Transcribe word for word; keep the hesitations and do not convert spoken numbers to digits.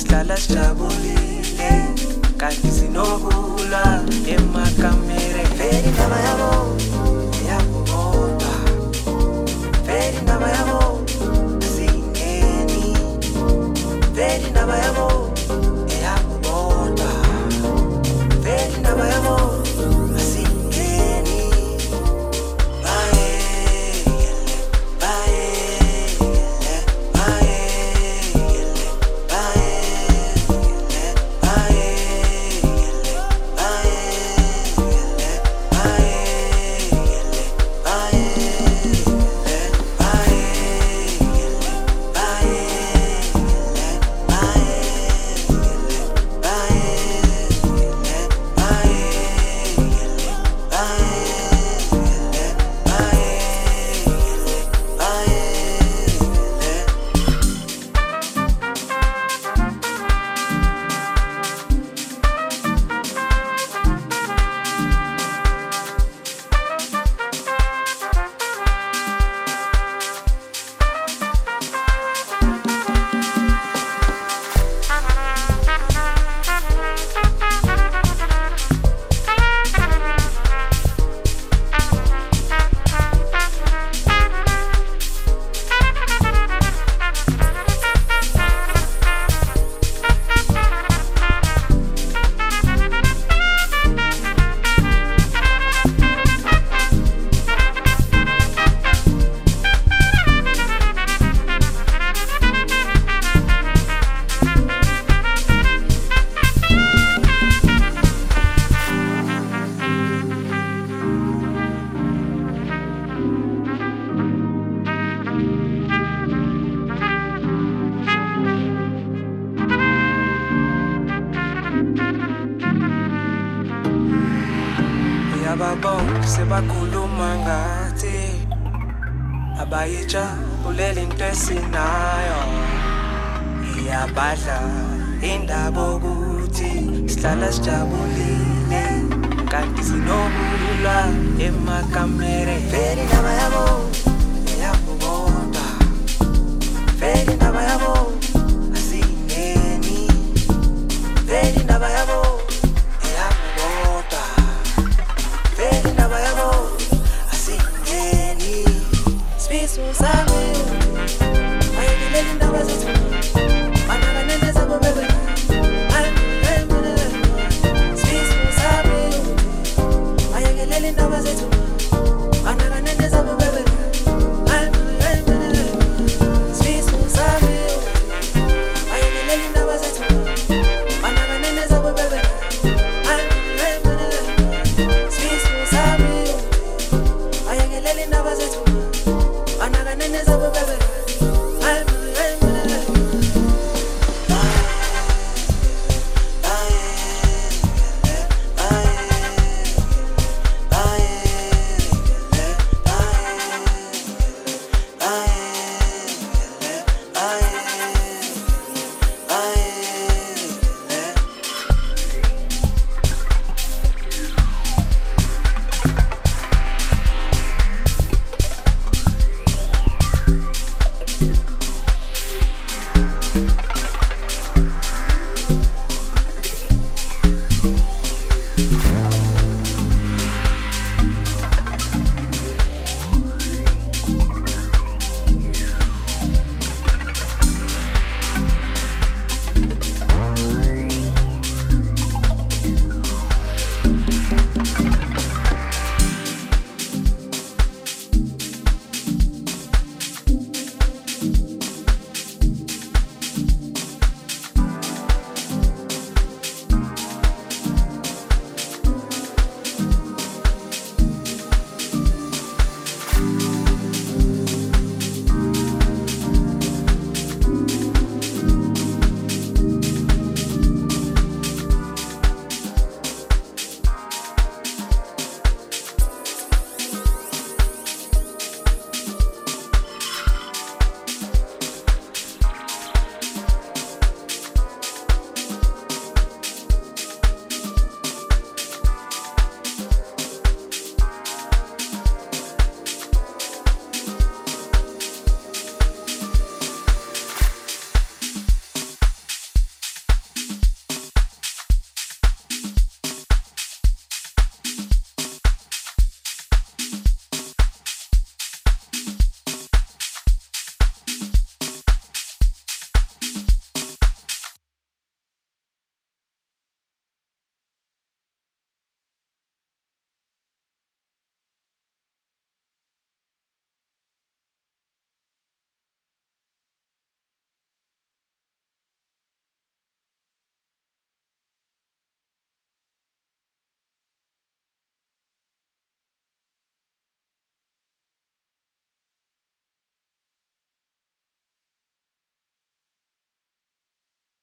sihlala sijabulile kanti sinokula emakamere. Vele indaba yabo iyakubona, vele indaba yabo asingeni, vele indaba yabo iyakubona, vele indaba yabo asingeni. Bayele, bayele, bayele, bayele, bayele, bayele, bayele, Ababonke sebakhuluma ngathi abayijabuleli into esinayo. Iyabadla indaba ukuthi sihlala sijabulile kanti sinokula emakamere. Vele indaba yabo iyakubona, vele indaba yabo asingeni, vele indaba yabo usami ayelele indaba zethu banakanene zabo bebe sisi usami ayelele indaba zethu banakanene zabo bebe sisi usami ayelele indaba zethu banakanene zabo bebe sisi usami ayelele indaba zethu Anaga nene zabo bebe